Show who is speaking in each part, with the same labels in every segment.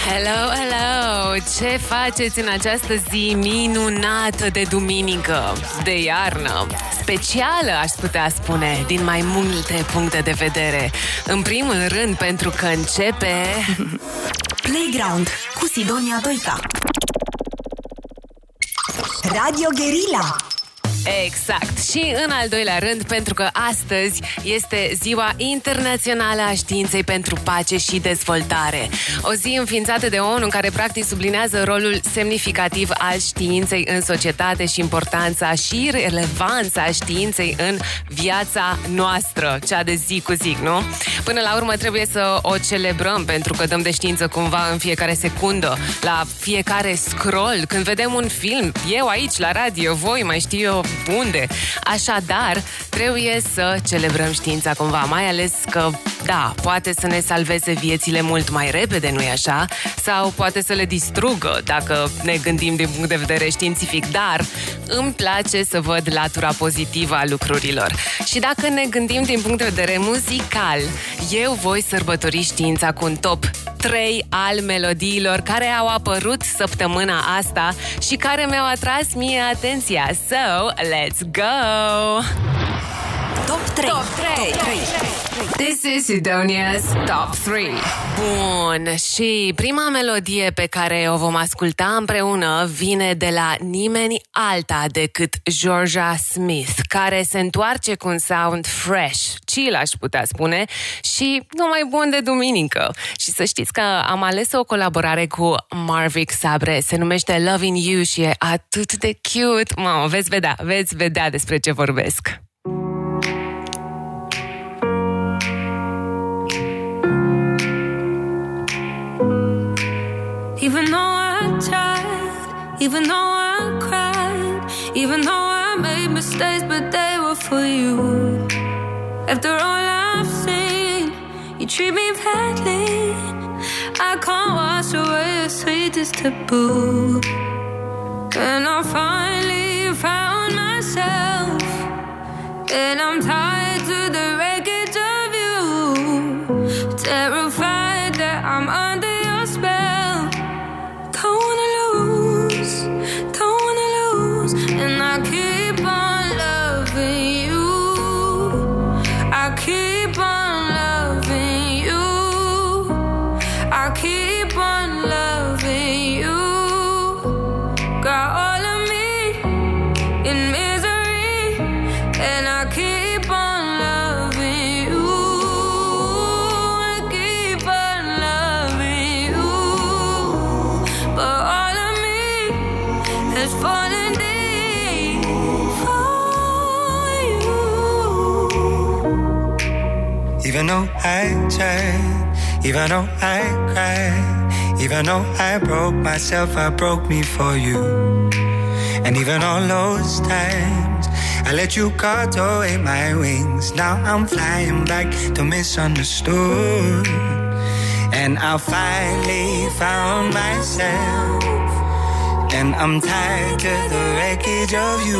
Speaker 1: Hello, hello! Ce faceți în această zi minunată de duminică, de iarnă? Specială, aș putea spune, din mai multe puncte de vedere. În primul rând, pentru că începe...
Speaker 2: Playground cu Sidonia Doica. Radio Guerilla.
Speaker 1: Exact. Și în al doilea rând, pentru că astăzi este Ziua Internațională a Științei pentru Pace și Dezvoltare. O zi înființată de ONU care practic sublinează rolul semnificativ al științei în societate și importanța și relevanța științei în viața noastră, cea de zi cu zi, nu? Până la urmă trebuie să o celebrăm, pentru că dăm de știință cumva în fiecare secundă, la fiecare scroll, când vedem un film, eu aici la radio, voi mai știu eu unde. Așadar, trebuie să celebrăm știința cumva, mai ales că, da, poate să ne salveze viețile mult mai repede, nu-i așa? Sau poate să le distrugă, dacă ne gândim din punct de vedere științific, dar îmi place să văd latura pozitivă a lucrurilor. Și dacă ne gândim din punct de vedere muzical, eu voi sărbători știința cu un top 3 al melodiilor care au apărut săptămâna asta și care mi-au atras mie atenția. So, let's go!
Speaker 2: Top 3.
Speaker 1: Top 3.
Speaker 2: Top 3.
Speaker 1: This is Sidonia's Top 3. Bun, și prima melodie pe care o vom asculta împreună vine de la nimeni alta decât Georgia Smith, care se întoarce cu un sound fresh, chill aș putea spune, și numai bun de duminică. Și să știți că am ales o colaborare cu Marvick Sabre, se numește Loving You și e atât de cute. Mamă, veți vedea despre ce vorbesc.
Speaker 3: Even though I tried, even though I cried, even though I made mistakes, but they were for you. After all I've seen, you treat me badly. I can't wash away your sweetest taboo. And I finally found myself, and I'm tied to the wreckage of you, terrified that I'm under your spell. Don't wanna lose, and I keep on loving you. I keep on loving you. I keep on loving you. Got all of me in misery, and I keep on loving you. I keep on loving you, but all of me has fallen deep for you.
Speaker 4: Even though I tried, even though I cried, even though I broke myself, I broke me for you. And even all those times I let you cut away my wings, now I'm flying back to misunderstood. And I finally found myself, and I'm tied to the wreckage of you,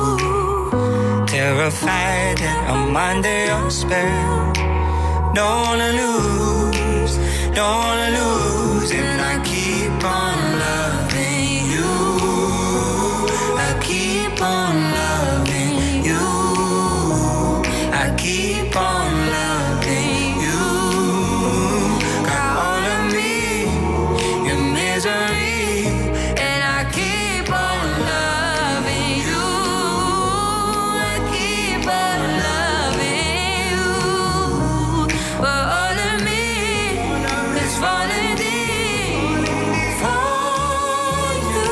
Speaker 4: terrified that I'm under your spell. Don't wanna lose, don't wanna lose, and I keep on loving you. I keep on loving you. I keep on loving you. Got all of me in misery, and I keep on loving you. I keep on loving you, but all of me is falling deep for you.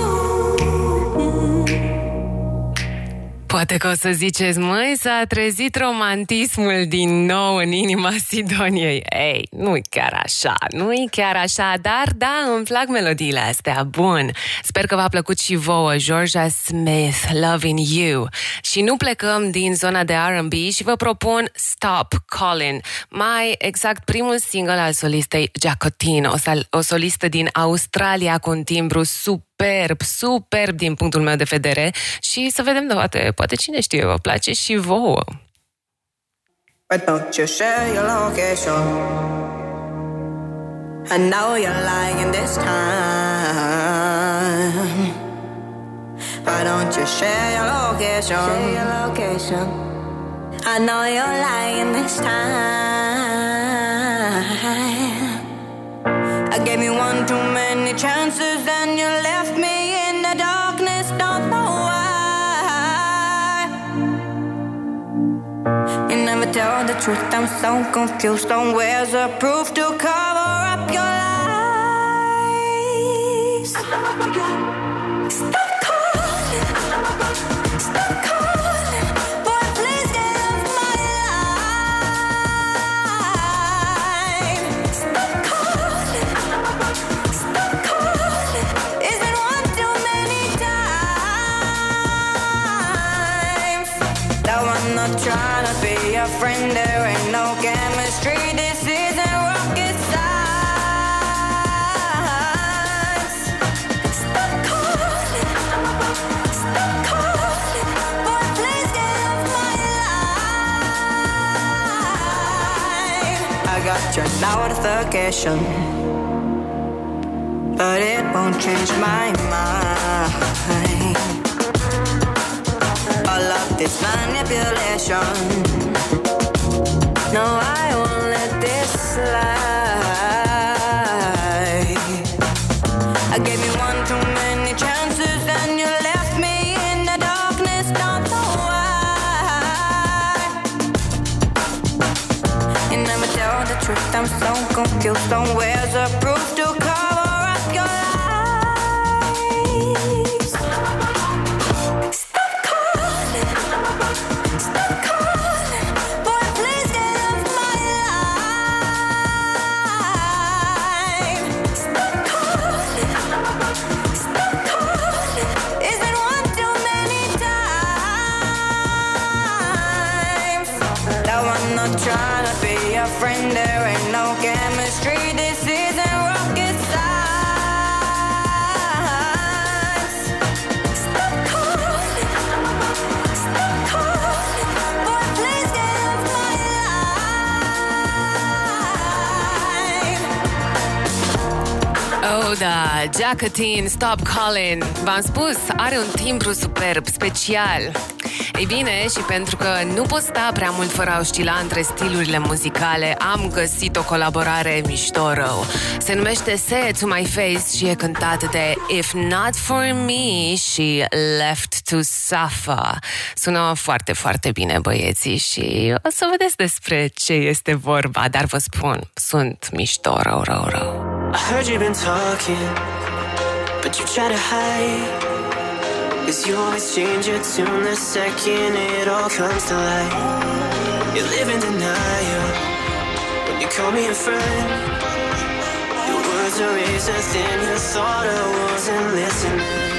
Speaker 1: Poate că o să ziceți, măi, s-a trezit romantismul din nou în inima Sidoniei. Ei, nu-i chiar așa, dar da, îmi plac melodiile astea. Bun, sper că v-a plăcut și vouă Georgia Smith, Loving You. Și nu plecăm din zona de R&B și vă propun Stop Calling, mai exact primul single al solistei Jacqueline, o solistă din Australia cu un timbru superb din punctul meu de vedere, și să vedem, poate cine știe, vă place și vouă.
Speaker 5: But don't you share your location. I know you're lying this time. Why don't you share your location? Share your location. I know you're lying this time. I gave you one too many chances and you left me in the darkness. Don't know why. You never tell the truth. I'm so confused. So where's the proof to cover up your lies? Stop calling. Stop calling. Boy, please get off my line. Stop calling. Stop calling. Is it one too many times? Though I'm not trying to be your friend, there ain't no chemistry. This isn't rocket science. Stop calling. Stop calling. Boy, please get off my line. I got your notification, but it won't change my mind. All of this manipulation, no, I won't let this slide. I gave you one too many chances and you left me in the darkness. Don't know why. You never tell the truth. I'm so confused. So where's the proof to cover up your lies? Stop calling. Stop calling. Boy, please get off my line. Stop calling. Stop calling. Is it one too many times? Though I'm not trying to be your friend, there ain't no chemistry. This isn't rocket science. Stop calling. Stop calling. Boy, please get off my line.
Speaker 1: Oh, da, Jacqueline, Stop Calling. V-am spus, are un timbru superb, special. Ei bine, și pentru că nu pot sta prea mult fără a oscila între stilurile muzicale, am găsit o colaborare mișto rău. Se numește Say It To My Face și e cântată de If Not For Me și Left To Suffer. Sună foarte, foarte bine, băieții, și o să vedeți despre ce este vorba, dar vă spun, sunt mișto rău.
Speaker 6: I heard you've been talking, but you try to hide. 'Cause you always change your tune the second it all comes to light. You live in denial when you call me a friend. Your words are razor thin, you thought I wasn't listening.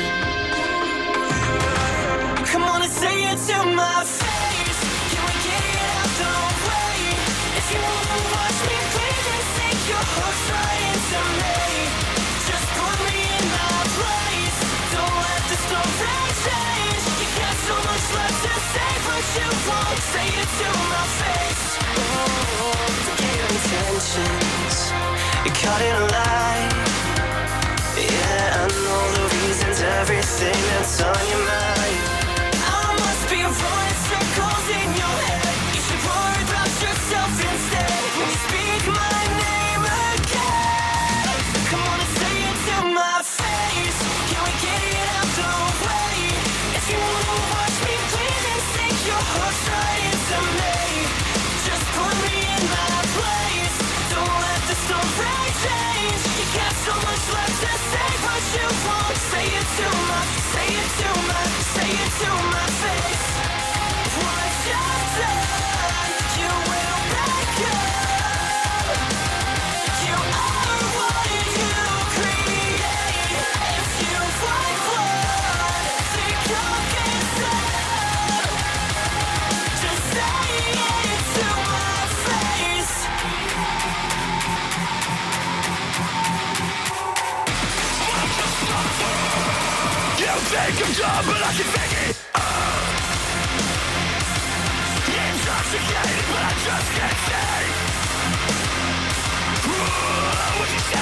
Speaker 6: Come on and say it to my face. Can we get it out the way? If you wanna watch me breathe and sink your hooks right into me, just put me in my place. Don't let the story change. You got so much left to say, but you won't say it to my face. Oh, forget your intentions. You caught in a lie. Yeah, I know the reasons, everything that's on your mind. I must be running circles in your head. You should worry about yourself instead. When you speak my name again, come on and say it to my face. Can we get it out the way? If you wanna watch me bleed and sink your hooks right into me, just put me in my place. Don't let the story change. You got so much left to say, but you won't say it to my, say it to my, say it to my face. What you've done, you will back up. You are what you create. If you fight blood, think you'll get some. Just say it to my face. You think I'm dumb, but I can fake it. Intoxicated, but I just can't say what you say.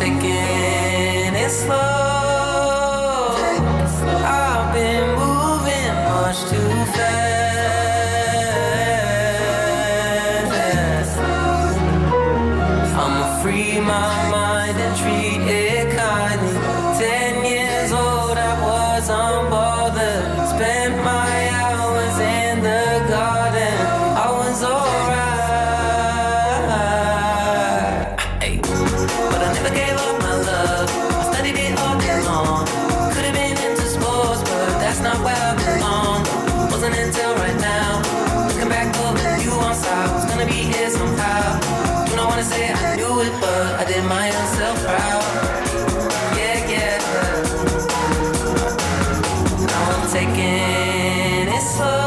Speaker 7: taking it slow. I've been moving much too fast. I'ma free my mind and treat it kindly. 10 years old, I was unbothered. Spent my hours in the garden. I was alright. Hey. But I never gave up my love. I studied it all day long. Could have been into sports, but that's not where I belong. Wasn't until right now, looking back over you on side, was gonna be here somehow. You don't wanna say I knew it, but I did my own self proud. Yeah, yeah. Now I'm taking it slow.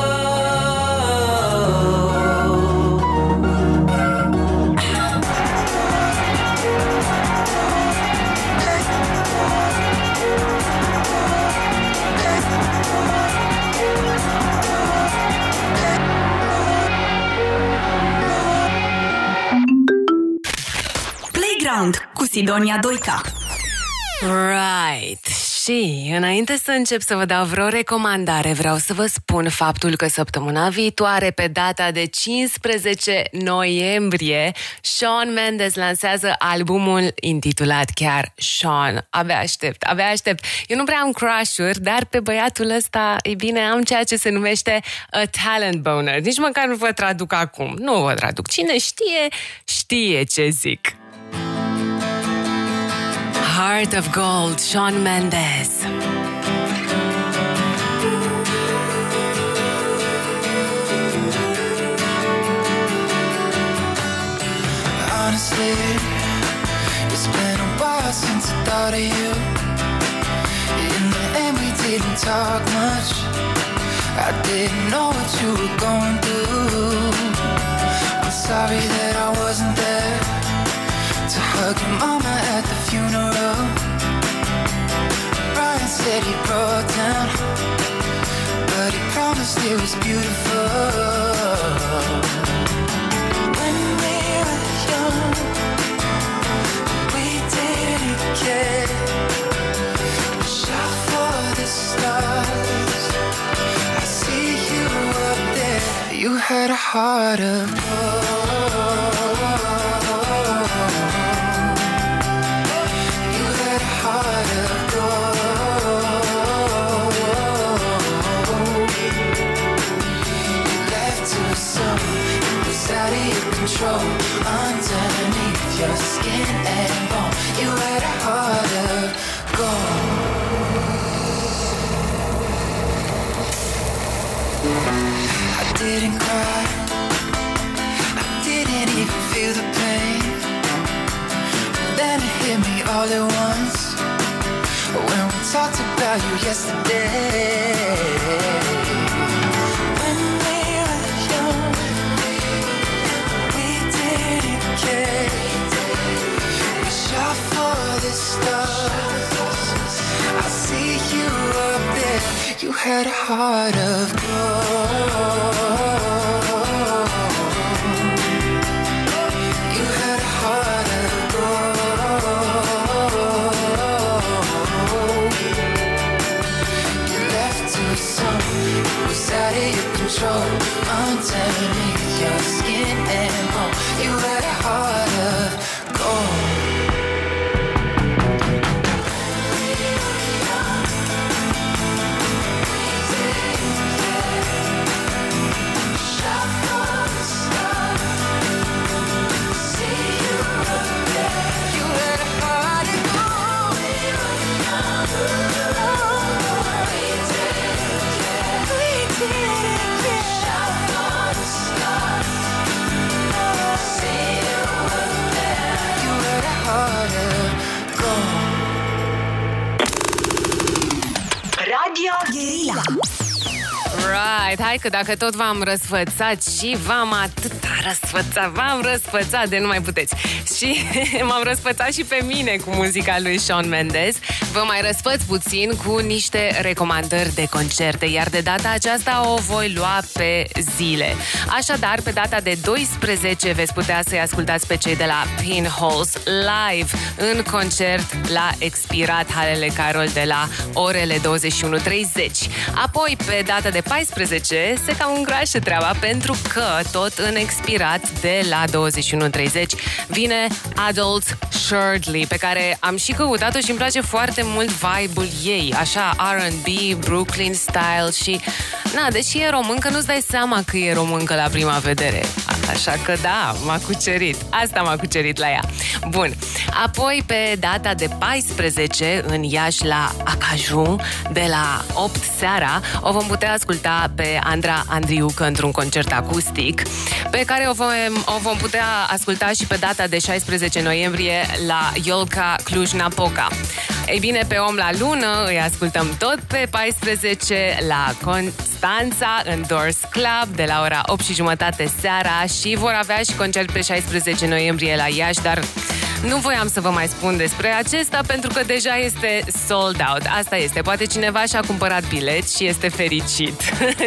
Speaker 2: Playground cu Sidonia Doica.
Speaker 1: Right. Și înainte să încep să vă dau vreo recomandare, vreau să vă spun faptul că săptămâna viitoare, pe data de 15 noiembrie, Shawn Mendes lansează albumul intitulat chiar Shawn. Abia aștept. Eu nu prea am crush-uri, dar pe băiatul ăsta, e bine, am ceea ce se numește a talent boner. Nici măcar nu vă traduc acum. Nu vă traduc. Cine știe ce zic. Heart of Gold, Shawn Mendes.
Speaker 8: Honestly, it's been a while since I thought of you. In the end, we didn't talk much. I didn't know what you were going through. I'm sorry that I wasn't there to hug your mama at the funeral. Brian said he broke down, but he promised it was beautiful. When we were young, we didn't care. We shot for the stars. I see you up there. You had a heart of gold. Out of your control, underneath your skin and bone, you had a heart of gold. I didn't cry, I didn't even feel the pain. Then it hit me all at once when we talked about you yesterday. We shot for the stars. I see you up there. You had a heart of gold. You had a heart of gold. You left too soon. It was out of your control. Underneath your skin and bone, you had a heart of gold. Shot
Speaker 1: Alright, hai că dacă tot v-am răsfățat și v-am răsfățat de nu mai puteți. Și m-am răsfățat și pe mine cu muzica lui Shawn Mendes. Vă mai răsfăț puțin cu niște recomandări de concerte, iar de data aceasta o voi lua pe zile. Așadar, pe data de 12 veți putea să-i ascultați pe cei de la Pinholes live în concert la Expirat Halele Carol de la orele 21:30. Apoi, pe data de 14 se cam îngrașă treaba, pentru că tot în Expirat de la 21:30 vine Adult Shirley, pe care am și căutat-o și îmi place foarte mult vibe-ul ei, așa R&B, Brooklyn style și... Na, deși e româncă, nu-ți dai seama că e româncă la prima vedere. Așa că da, m-a cucerit. Asta m-a cucerit la ea. Bun. Apoi, pe data de 14, în Iași, la Acajou, de la 8 seara, o vom putea asculta pe Andra Andriucă într-un concert acustic, pe care o vom putea asculta și pe data de 16 noiembrie la Iolca Cluj-Napoca. Ei bine, pe Om la Lună îi ascultăm tot pe 14 la Constanța, în Doors Club, de la ora 8:30 seara, și vor avea și concert pe 16 noiembrie la Iași, dar nu voiam să vă mai spun despre acesta pentru că deja este sold out. Asta este. Poate cineva și-a cumpărat bilet și este fericit.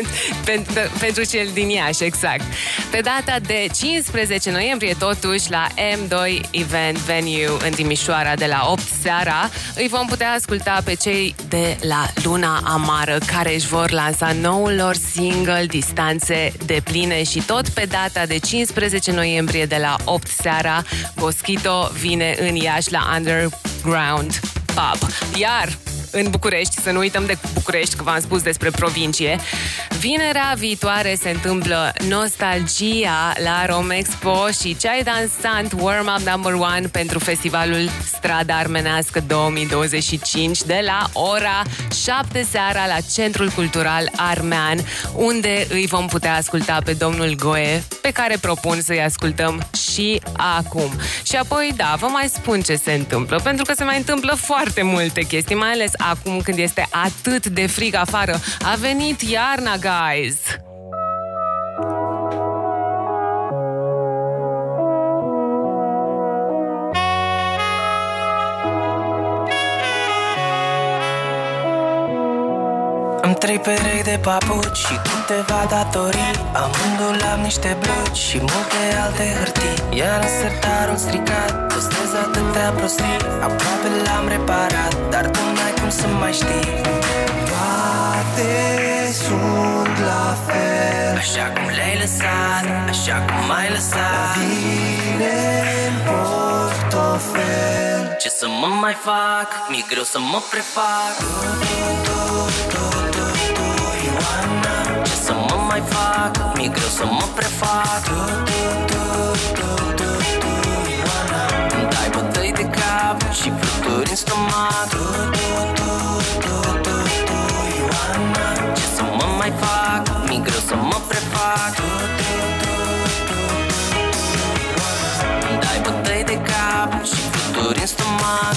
Speaker 1: pentru cel din Iași, exact. Pe data de 15 noiembrie, totuși, la M2 Event Venue în Timișoara, de la 8 seara, îi vom putea asculta pe cei de la Luna Amară, care își vor lansa noul lor single Distanțe Depline, și tot pe data de 15 noiembrie de la 8 seara, Boschito vine în Iași la Underground Pub. Iar în București, să nu uităm de București, că v-am spus despre provincie, vinerea viitoare se întâmplă Nostalgia la Romexpo și Ceai Dansant Warm Up Number 1 pentru festivalul Strada Armenească 2025 de la ora 7 seara la Centrul Cultural Armean, unde îi vom putea asculta pe domnul Goe, pe care propun să-i ascultăm și acum. Și apoi, da, vă mai spun ce se întâmplă, pentru că se mai întâmplă foarte multe chestii, mai ales acum când este atât de frig afară. A venit iarna, guys!
Speaker 7: Am 3 perechi de papuci și câteva datorii. Amândul am niște blugi și multe alte hârtii. Iar în sertarul stricat postez atâtea prostii. Aproape l-am reparat, dar tu n-ai cum să mai știi.
Speaker 8: Toate sunt la fel,
Speaker 7: așa cum le-ai lăsat, așa cum ai lăsat.
Speaker 8: Bine în portofel.
Speaker 7: Ce să mă mai fac? Mi-e greu să mă prefac. Ce să mă mai fac? Mi-e greu să mă prefac. Îmi dai bătăi de cap și fluturi în stomac. Ce să mă mai fac? Mi-e greu să mă prefac. Îmi dai bătăi de cap și fluturi în stomac.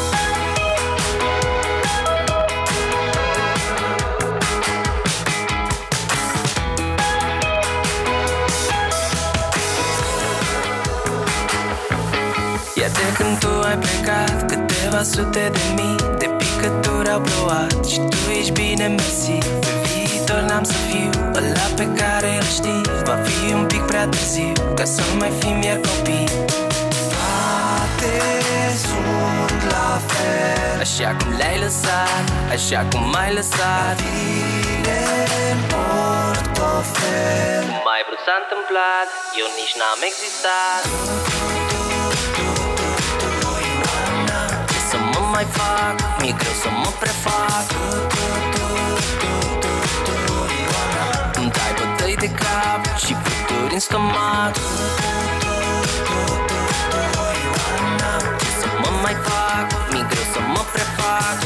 Speaker 7: Iar de când tu ai plecat, câteva sute de mii de picături au plouat și tu ești bine, mersi. Pe viitor n-am să fiu ăla pe care îl știi. Va fi un pic prea târziu ca să mai fim iar copii.
Speaker 8: Toate sunt la fel,
Speaker 7: așa cum le-ai lăsat, așa cum ai lăsat.
Speaker 8: Bine în portofel.
Speaker 7: Mai vrut s-a întâmplat, eu nici n-am existat. Ce să mă mai fac? Mi-e greu să mă prefac. Îmi dai bătăi de cap și fluturi în stomac. Ce să mă mai fac? Mi-e greu să mă prefac.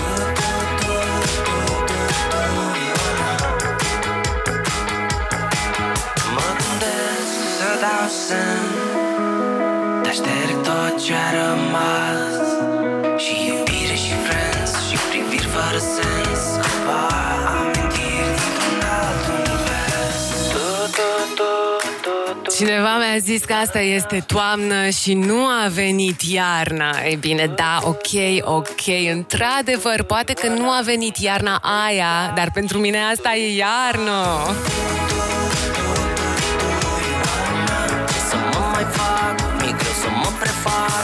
Speaker 7: Mă gândesc să dau semn, dar șterg tot ce-a rămas. Și iubire și friends și priviri fără sens. Câteva amintiri dintr-un alt univers.
Speaker 1: Cineva mi-a zis că asta este toamnă și nu a venit iarna. Ei bine, da, ok, într-adevăr, poate că nu a venit iarna aia, dar pentru mine asta e iarnă.
Speaker 6: Să mă mai fac, mi-e greu să mă prefac.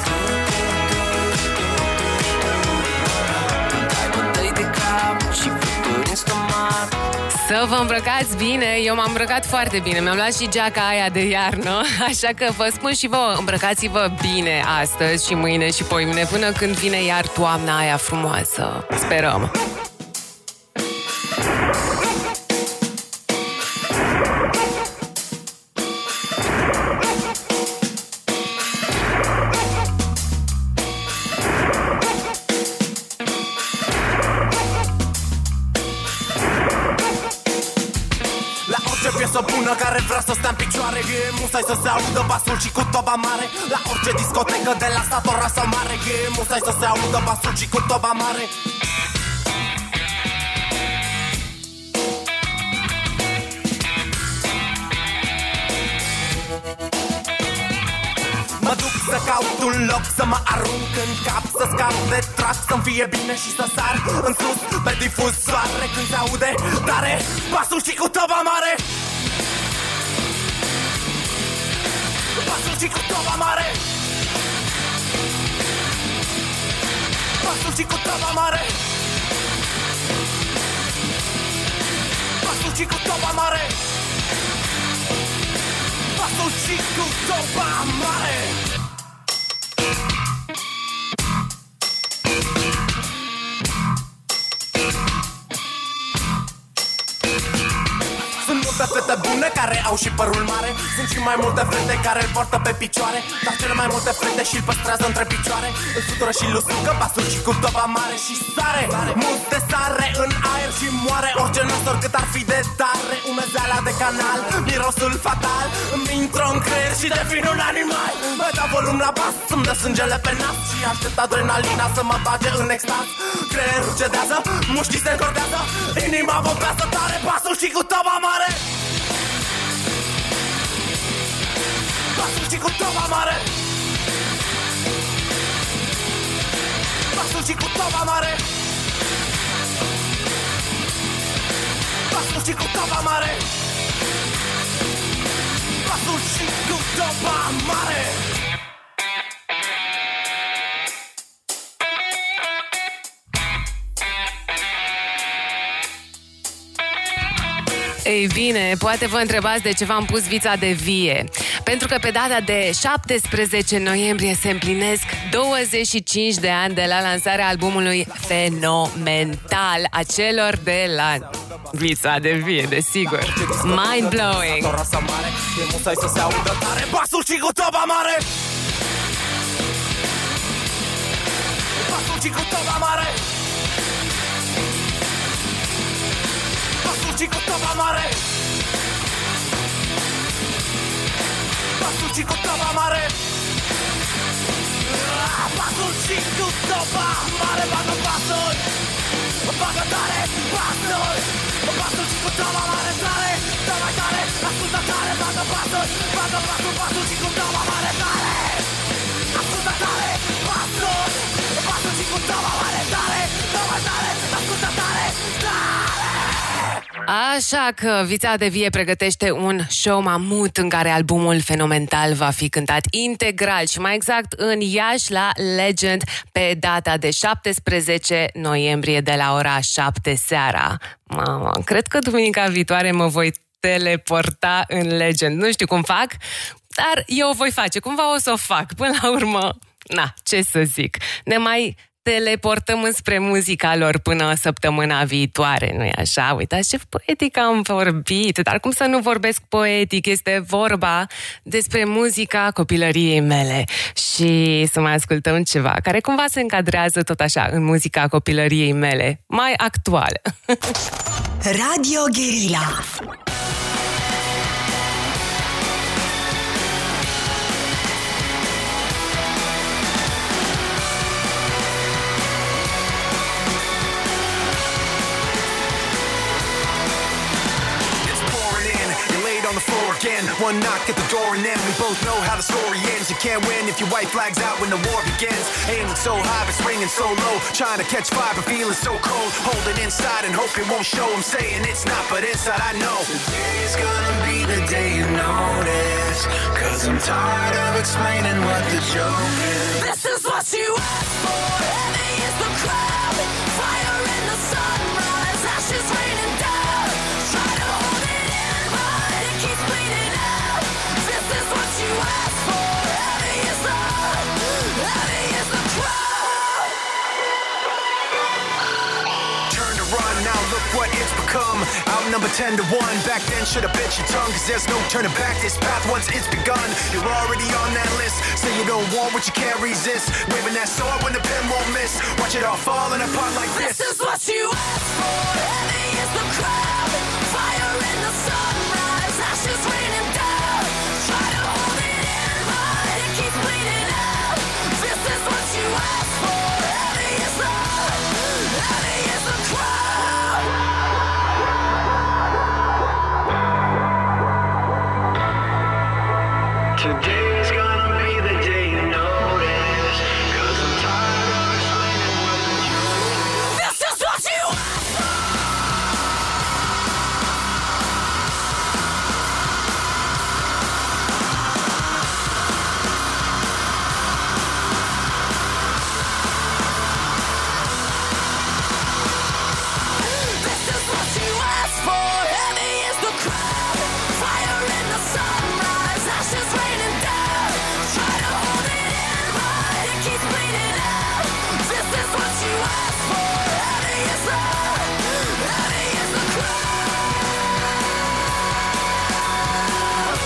Speaker 6: Dai bătăi de cap și fluturi în stomac.
Speaker 1: Să vă îmbrăcați bine, eu m-am îmbrăcat foarte bine. Mi-am luat și geaca aia de iarnă. Așa că vă spun și vouă, îmbrăcați-vă bine astăzi și mâine și poimine, până când vine iar toamna aia frumoasă. Sperăm.
Speaker 9: Bună care vrea să stea în picioare, e musai să se audă basul și cu toba mare. La orice discotecă de la sat, ora sau mare, e musai să se audă basul și cu toba mare. Mă duc să caut un loc să mă arunc în cap, să scap de trac, să-mi fie bine și să sar în sus pe difuzoare când se aude tare basul și cu toba mare. Basul și cu toba mare. Basul și cu toba mare. Basul și cu toba mare. Basul și cu toba mare. Multe fete bune care au și părul mare. Sunt și mai multe fete care îl poartă pe picioare, dar cele mai multe fete și-l păstrează între picioare. Îl sutură și îl usucă basul și cu toba mare. Și sare, multe sare în aer și moare orice năstor cât ar fi de tare. Umezeala de canal, mirosul fatal îmi intră în creier și devin un animal. Mă dau volum la bas, îmi dă sângele pe nas și aștept adrenalina să mă bage în extaz. Creierul cedează, mușchii se încordează, inima bombează tare, basul și cu toba mare. Basul și cu toba mare. Basul și cu toba mare. Basul și cu toba mare. Basul și cu toba mare.
Speaker 1: Ei bine, poate vă întrebați de ce v-am pus vița de vie. Pentru că pe data de 17 noiembrie se împlinesc 25 de ani de la lansarea albumului Fenomental, a celor de la vița de vie, desigur. Mind blowing.
Speaker 9: Basul și cu toba mare. Basul și cu toba mare. Basul și cu toba mare. Basul și cu toba mare. Basul și cu toba mare. Bagă basul. Bagă tare basul. Basul și cu toba mare tare. Dă mai tare, ascultă tare. Bagă basul. Bagă basul, basul și cu toba mare tare. Ascultă tare basul. Basul și cu toba mare tare. Dă mai tare, ascultă tare.
Speaker 1: Așa că Vița de Vie pregătește un show mamut în care albumul Fenomenal va fi cântat integral și mai exact în Iași la Legend pe data de 17 noiembrie de la ora 7 seara. Mama, cred că duminica viitoare mă voi teleporta în Legend. Nu știu cum fac, dar eu o voi face. Cumva o să o fac. Până la urmă, na, ce să zic. Ne mai teleportăm înspre muzica lor până săptămâna viitoare, nu-i așa? Uitați ce poetic am vorbit, dar cum să nu vorbesc poetic? Este vorba despre muzica copilăriei mele și să mai ascultăm ceva care cumva se încadrează tot așa în muzica copilăriei mele, mai actuală.
Speaker 2: Radio Guerilla.
Speaker 9: On the floor again,
Speaker 10: one knock at the door and then we both know how the story ends. You can't win if your white flag's out when the war begins. Aiming so high but swinging so low, trying to catch fire but feeling so cold. Holding inside and hope it won't show. I'm saying it's not, but inside I know today's gonna be the day you notice. Cause I'm tired of explaining what the joke is.
Speaker 6: This is what you asked for. Heavy is the crowd. Fire in the sunrise. Ashes raining down. Try to hold it in, but it keeps bleeding out. This is what you asked for. Heavy is the crowd.
Speaker 10: Turn to run, now look what it's become. Outnumbered 10 to 1. Back then should've bit your tongue, cause there's no turning back. This path once it's begun, you're already on that list. Say you don't want what you can't resist. Waving that sword when the pen won't miss. Watch it all falling apart like this.
Speaker 6: This is what you asked for. Heavy is the crowd. Fire in the sunrise. Ashes raining down. Try to hold it in, but it keeps bleeding out. This is what you asked for. Heavy is the crowd.
Speaker 10: Today's gonna be the day you notice. Cause I'm tired of explaining what the joke is.
Speaker 6: This is what you asked for. This is what you asked for. Heavy is the crowd. Fire in the sunrise. Ashes raining down. Try to hold it in, but it keeps bleeding out. This is what you asked for. Heavy is the crowd.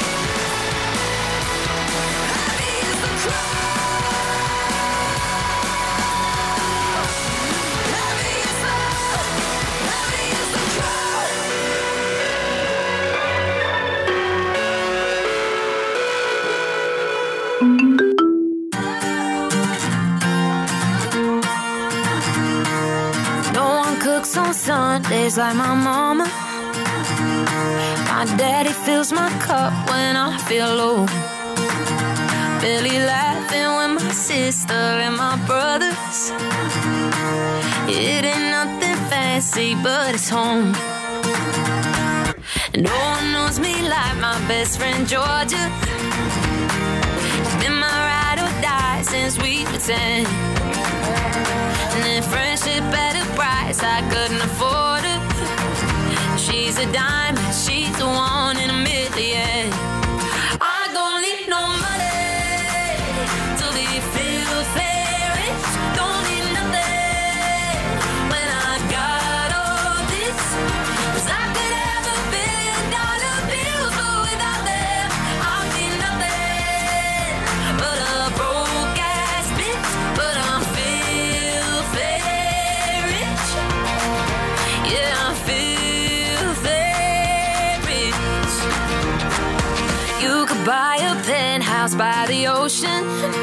Speaker 6: Heavy is the crowd. Heavy is the crowd.
Speaker 3: No one cooks on Sundays like my mama. My daddy fills my cup when I feel low. Barely laughing with my sister and my brothers. It ain't nothing fancy, but it's home. No one knows me like my best friend Georgia. She's been my ride or die since we were 10. And then friendship at a price I couldn't afford her. She's a diamond, she's the one in a million. I don't need no money to be filthy rich. Don't need nothing when I got all this. 'Cause I could have $1 billion bills, but without them I'll be nothing but a broke ass bitch. But I'm filthy rich. Yeah, I'm filthy rich. You could buy a penthouse by the ocean,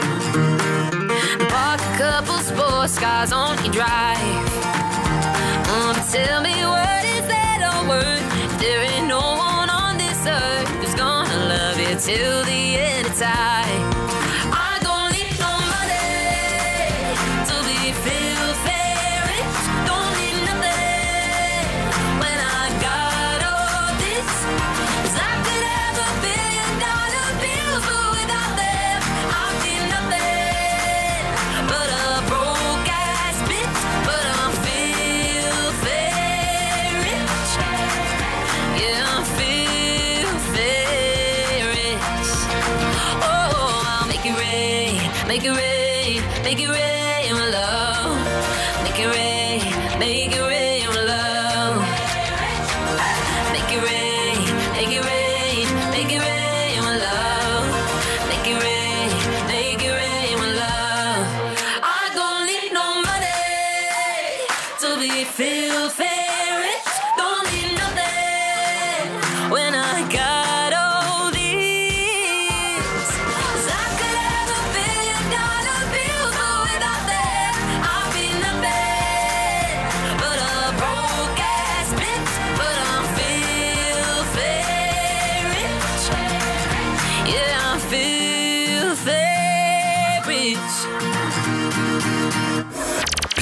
Speaker 3: park a couple sports cars on your drive. But tell me, what is that all worth if there ain't no one on this earth who's gonna love you till the end of time? I don't need no money to be filthy rich. Don't need nothing when I got all this. 'Cause I could have $1 billion bills, but without them I'll be nothing but a broke ass bitch. But I'm filthy rich. Yeah, I'm filthy rich. Oh, I'll make it rain, make it rain, make it rain with love. Make it rain, make it rain with love. Make it rain, make it rain, make it rain with love. Make it rain, make it rain with love. I don't need no money to be filthy rich. Don't need nothing when I got all this. 'Cause I could have $1 billion bills, but without them I'll be nothing but a broke ass bitch. But I'm filthy rich.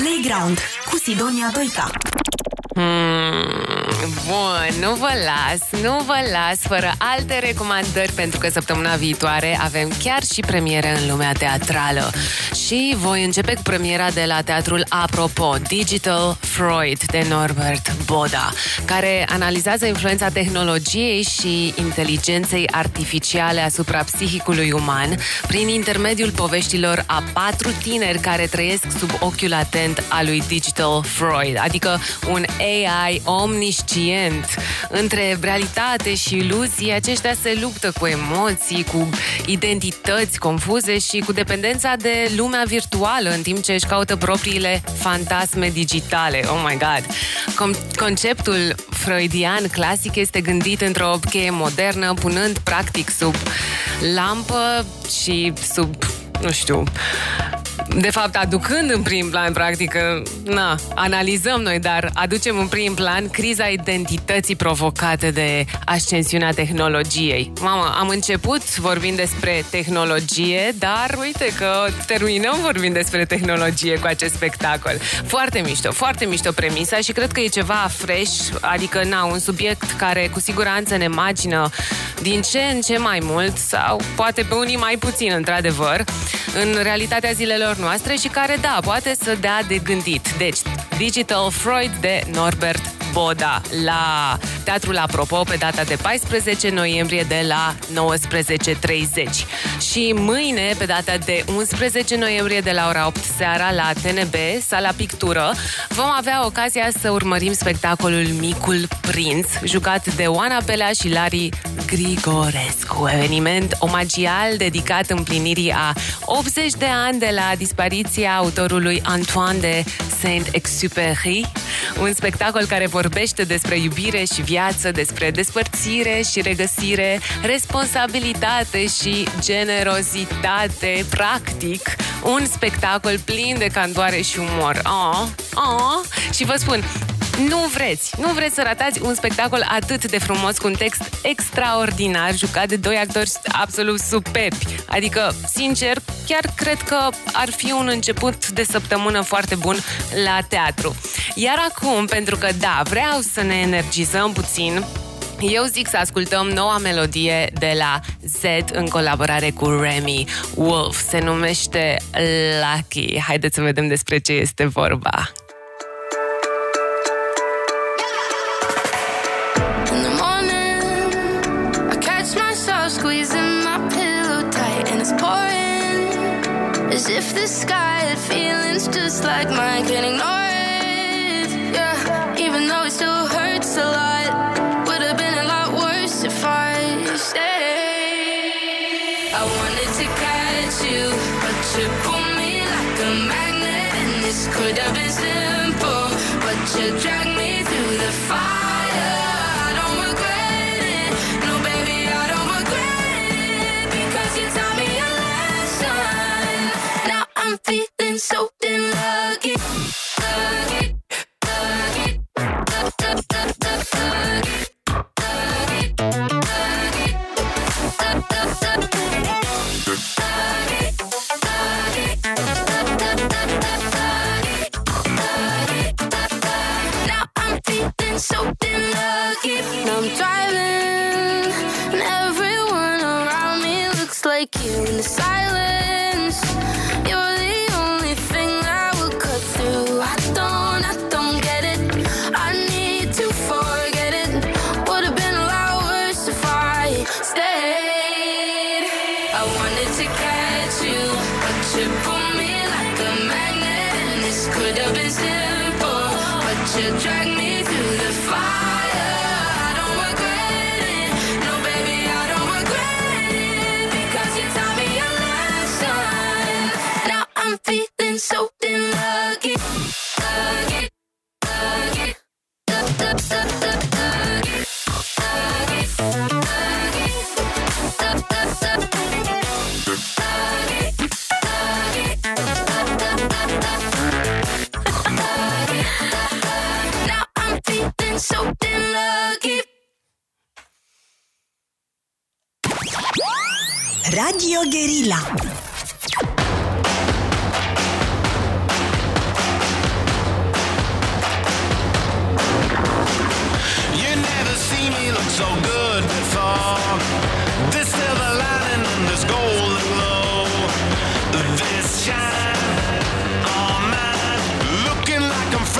Speaker 2: Playground cu Sidonia Doica.
Speaker 1: Bun, nu vă las fără alte recomandări, pentru că săptămâna viitoare avem chiar și premiere în lumea teatrală. Și voi începe cu premiera de la teatrul Apropo, Digital Freud, de Norbert Boda, care analizează influența tehnologiei și inteligenței artificiale asupra psihicului uman prin intermediul poveștilor a 4 tineri care trăiesc sub ochiul atent al lui Digital Freud, adică un AI omniscient. Între realitate și iluzii, aceștia se luptă cu emoții, cu identități confuze și cu dependența de lumea virtuală, în timp ce își caută propriile fantasme digitale. Oh my god! Conceptul freudian clasic este gândit într-o cheie modernă, punând practic sub lampă și sub, nu știu, de fapt, aducând în prim plan, practic, analizăm noi, dar aducem în prim plan criza identității provocate de ascensiunea tehnologiei. Mamă, am început vorbind despre tehnologie, dar uite că terminăm vorbind despre tehnologie cu acest spectacol. Foarte mișto premisa și cred că e ceva fresh, adică, un subiect care cu siguranță ne imagină din ce în ce mai mult, sau poate pe unii mai puțin, într-adevăr, în realitatea zilelor noastre și care, poate să dea de gândit. Deci, Digital Freud de Norbert Boda la Teatrul Apropo pe data de 14 noiembrie de la 19:30. Și mâine, pe data de 11 noiembrie de la ora 8 seara la TNB, Sala Pictură, vom avea ocazia să urmărim spectacolul Micul Prinț, jucat de Oana Pelea și Lari Grigorescu, eveniment omagial dedicat împlinirii a 80 de ani de la dispariția autorului Antoine de Saint-Exupéry, un spectacol care vorbește despre iubire și viață, despre despărțire și regăsire, responsabilitate și generozitate, practic, un spectacol plin de candoare și umor. Și vă spun, nu vreți să ratați un spectacol atât de frumos, cu un text extraordinar, jucat de 2 actori absolut superbi. Adică, sincer, chiar cred că ar fi un început de săptămână foarte bun la teatru. Iar acum, pentru că, vreau să ne energizăm puțin, eu zic să ascultăm noua melodie de la Z în colaborare cu Remy Wolf. Se numește Lucky. Haideți să vedem despre ce este vorba.
Speaker 3: Squeezing my pillow tight and it's pouring, as if the sky had feelings just like mine. Can't ignore it, yeah. Even though it still hurts a lot, would have been a lot worse if I stayed. I wanted to catch you, but you pulled me like a magnet, and this could have been simple, but you dragged me through the fire. I'm feeling so damn lucky. Now I'm feeling so damn lucky. Now I'm driving, and everyone around me looks like you in the silence. You're the only thing I will cut through. I don't get it. I need to forget it. Would have been a lot worse if I stayed. I wanted to catch you, but you pulled me like a magnet, and this could have been simple, but you dragged me through the fire. I don't regret it. No, baby, I don't regret it, because you taught me a lesson. Now I'm feeling so damn lucky. Lucky, lucky, now I'm feeling so damn lucky.
Speaker 2: Radio Guerilla.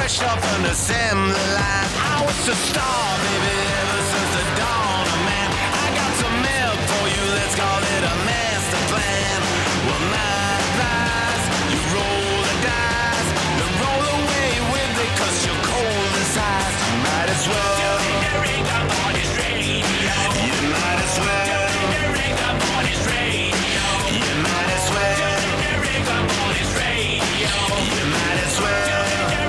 Speaker 10: fresh off an assembly line. I was a star, baby, ever since the dawn of man. I got some milk for you, let's call it a master plan. Well, my advice, you roll the dice, then roll away with it, 'cause you're cold inside. You might as well. You might as well. You might as well. You might as well.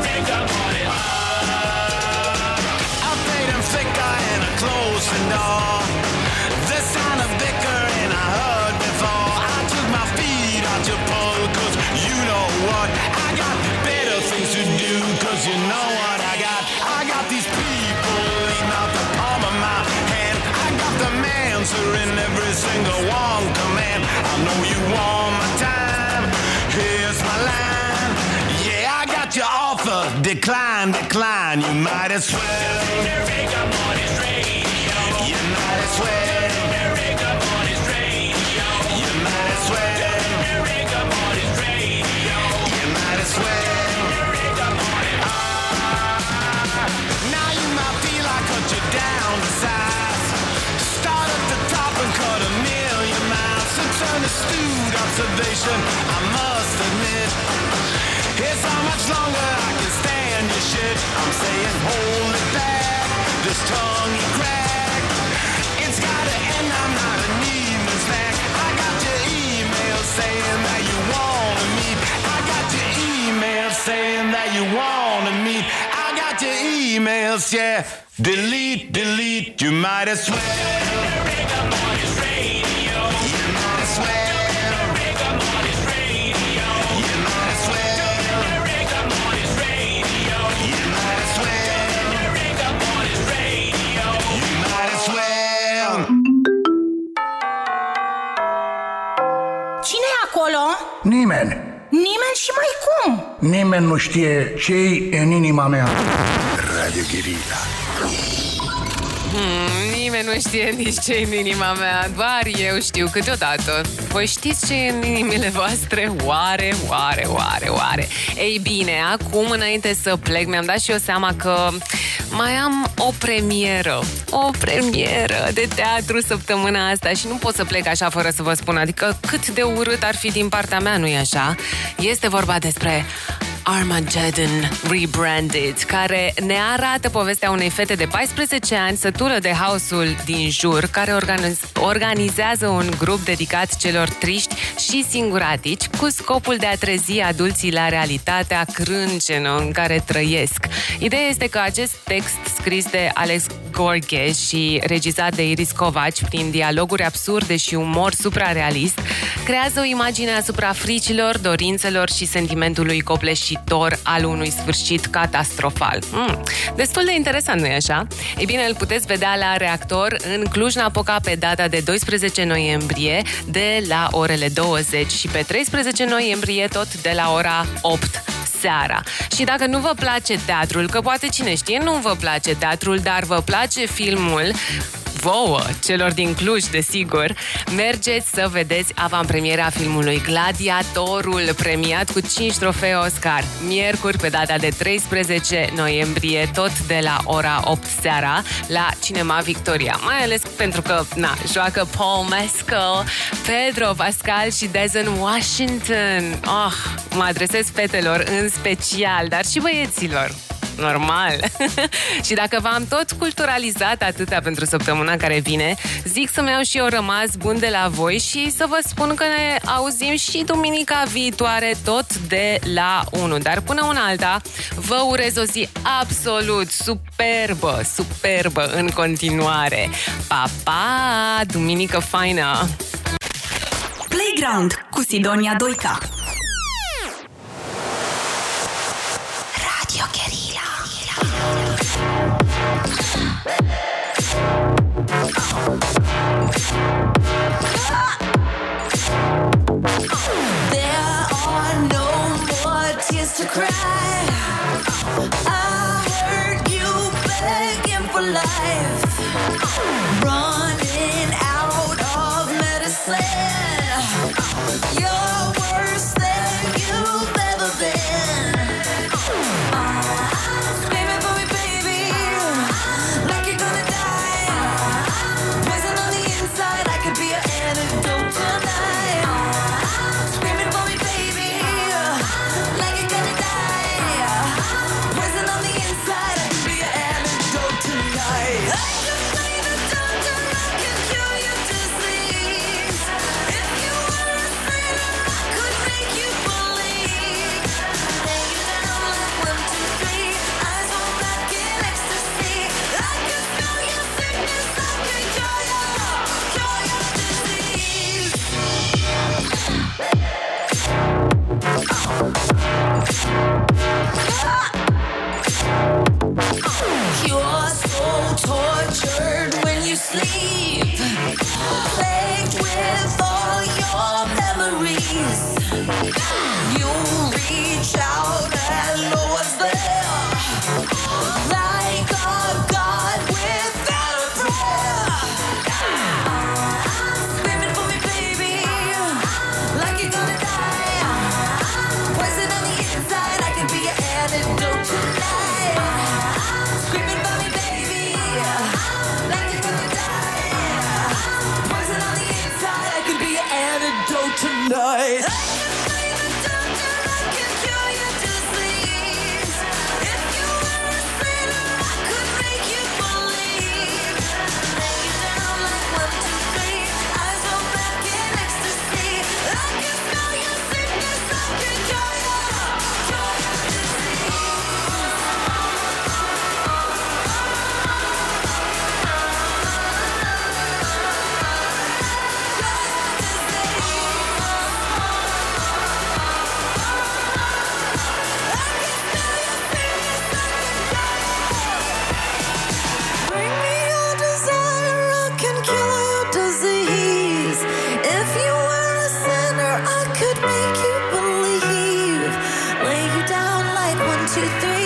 Speaker 10: I played him thicker and I closed the door. The sound of liquor and I heard before. I took my feet out your pole, 'cause you know what? I got better things to do, 'cause you know what I got? I got these people eating out the palm of my hand. I got the answer in every single one command. I know you want my time. Here's my line. Yeah, I got your offer. Decline, decline. You might as well. You might as well. You might as well. You might as well. Now you might feel I cut you down to size. Start at the top and cut a million miles. It's an astute observation, I must admit. Here's how much longer I can stand your shit. I'm saying hold it back, this tongue you crack. It's gotta end, I'm not a needing snack. I got your email saying that you wanna meet. I got your email saying that you wanna meet. I got your emails, yeah. Delete, delete, you might as well. You might as well. You might as well. You might as well.
Speaker 2: Cine e acolo?
Speaker 11: Nimeni.
Speaker 2: Nimeni și mai cum?
Speaker 11: Nimeni nu știe ce-i în inima mea. Radio Guerilla.
Speaker 1: Nimeni nu știe nici ce în inima mea, doar eu știu câteodată. Voi știți ce e în inimile voastre? Oare? Ei bine, acum, înainte să plec, mi-am dat și eu seama că mai am o premieră de teatru săptămâna asta și nu pot să plec așa fără să vă spun, adică cât de urât ar fi din partea mea, nu-i așa? Este vorba despre Armageddon Rebranded, care ne arată povestea unei fete de 14 ani sătură de haosul din jur, care organizează un grup dedicat celor triști și singuratici cu scopul de a trezi adulții la realitatea crâncenă în care trăiesc. Ideea este că acest text scris de Alex Gorghe și regizat de Iris Covaci prin dialoguri absurde și umor suprarealist creează o imagine asupra fricilor, dorințelor și sentimentului copleșitor al unui sfârșit catastrofal. Destul de interesant, nu-i așa? Ei bine, îl puteți vedea la Reactor în Cluj-Napoca pe data de 12 noiembrie de la orele 20 și pe 13 noiembrie tot de la ora 8 seara. Și dacă nu vă place teatrul, că poate cine știe, nu vă place teatrul, dar vă place filmul, vouă, celor din Cluj, desigur, mergeți să vedeți avantpremiera filmului Gladiatorul, premiat cu 5 trofee Oscar, miercuri pe data de 13 noiembrie, tot de la ora 8 seara, la Cinema Victoria. Mai ales pentru că, joacă Paul Mescal, Pedro Pascal și Denzel Washington. Mă adresez fetelor în special, dar și băieților. Normal. Și dacă v-am tot culturalizat atâta pentru săptămâna care vine, zic să-mi iau și eu rămas bun de la voi și să vă spun că ne auzim și duminica viitoare tot de la 1. Dar până una alta, vă urez o zi absolut superbă în continuare. Pa, pa! Duminică faină!
Speaker 2: Playground cu Sidonia Doica. Radio Guerilla.
Speaker 5: There are no more tears to cry. I heard you begging for life, running out of medicine. You're worse than you've ever been. sleep, plagued with all your memories. You reach out and no one's there, like a god without a prayer. Screaming for me, baby, like you're gonna die. Poison on the inside, I can be your antidote tonight. Screaming for me, baby, like you're gonna die. Poison on the inside, I can be your antidote tonight. Make you believe, lay you down like 1, 2, 3.